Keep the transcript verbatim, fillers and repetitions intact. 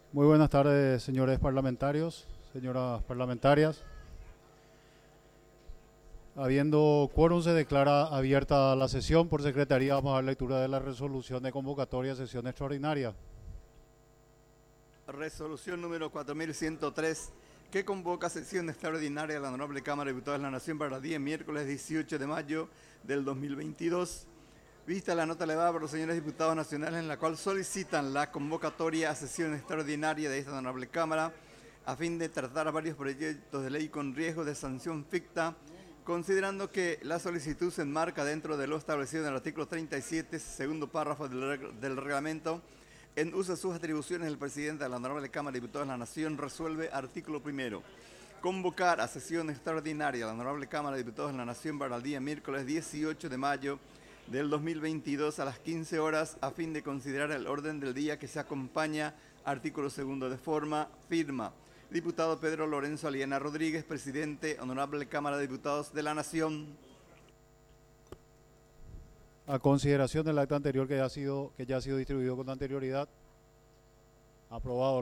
Muy buenas tardes, señores parlamentarios, señoras parlamentarias. Habiendo quórum, se declara abierta la sesión. Por secretaría vamos a dar lectura de la resolución de convocatoria a sesión extraordinaria. Resolución número cuatro mil ciento tres, que convoca sesión extraordinaria de la Honorable Cámara de Diputados de la Nación para el día miércoles dieciocho de mayo del dos mil veintidós. Vista la nota elevada por los señores diputados nacionales, en la cual solicitan la convocatoria a sesión extraordinaria de esta Honorable Cámara a fin de tratar varios proyectos de ley con riesgo de sanción ficta, considerando que la solicitud se enmarca dentro de lo establecido en el artículo treinta y siete, segundo párrafo del, reg del reglamento. En uso de sus atribuciones, el presidente de la Honorable Cámara de Diputados de la Nación resuelve: artículo primero, convocar a sesión extraordinaria a la Honorable Cámara de Diputados de la Nación para el día miércoles dieciocho de mayo del dos mil veintidós a las quince horas, a fin de considerar el orden del día que se acompaña. Artículo segundo, de forma: firma diputado Pedro Lorenzo Aliena Rodríguez, presidente, Honorable Cámara de Diputados de la Nación. A consideración del acta anterior que ya ha sido, que ya ha sido distribuido con anterioridad, aprobado.